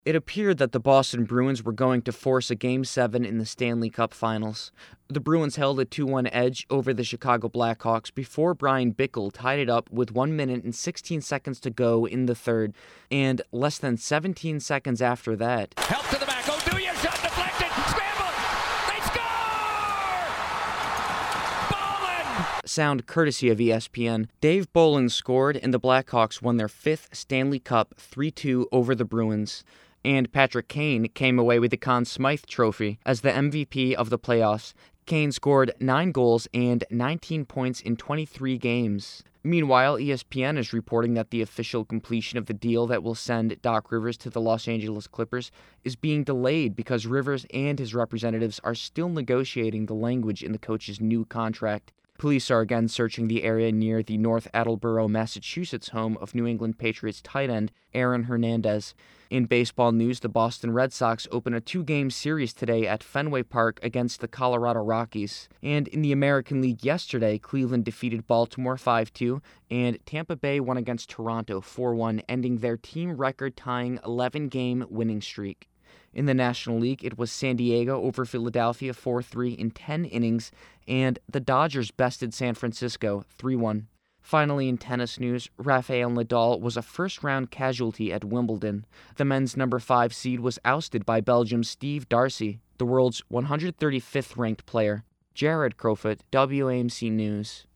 It appeared that the Boston Bruins were going to force a Game 7 in the Stanley Cup Finals. The Bruins held a 2-1 edge over the Chicago Blackhawks before Brian Bickle tied it up with 1 minute and 16 seconds to go in the third, and less than 17 seconds after that, help to the back, Oduya, shot deflected, scramble, they score! Bolland! Sound courtesy of ESPN. Dave Bolland scored, and the Blackhawks won their 5th Stanley Cup 3-2 over the Bruins. And Patrick Kane came away with the Conn Smythe Trophy as the MVP of the playoffs. Kane scored 9 goals and 19 points in 23 games. Meanwhile, ESPN is reporting that the official completion of the deal that will send Doc Rivers to the Los Angeles Clippers is being delayed because Rivers and his representatives are still negotiating the language in the coach's new contract. Police are again searching the area near the North Attleboro, Massachusetts home of New England Patriots tight end Aaron Hernandez. In baseball news, the Boston Red Sox open a 2-game series today at Fenway Park against the Colorado Rockies. And in the American League yesterday, Cleveland defeated Baltimore 5-2, and Tampa Bay won against Toronto 4-1, ending their team record-tying 11-game winning streak. In the National League, it was San Diego over Philadelphia 4-3 in 10 innings, and the Dodgers bested San Francisco 3-1. Finally, in tennis news, Rafael Nadal was a first-round casualty at Wimbledon. The men's number 5 seed was ousted by Belgium's Steve Darcy, the world's 135th ranked player. Jared Crowfoot, WAMC News.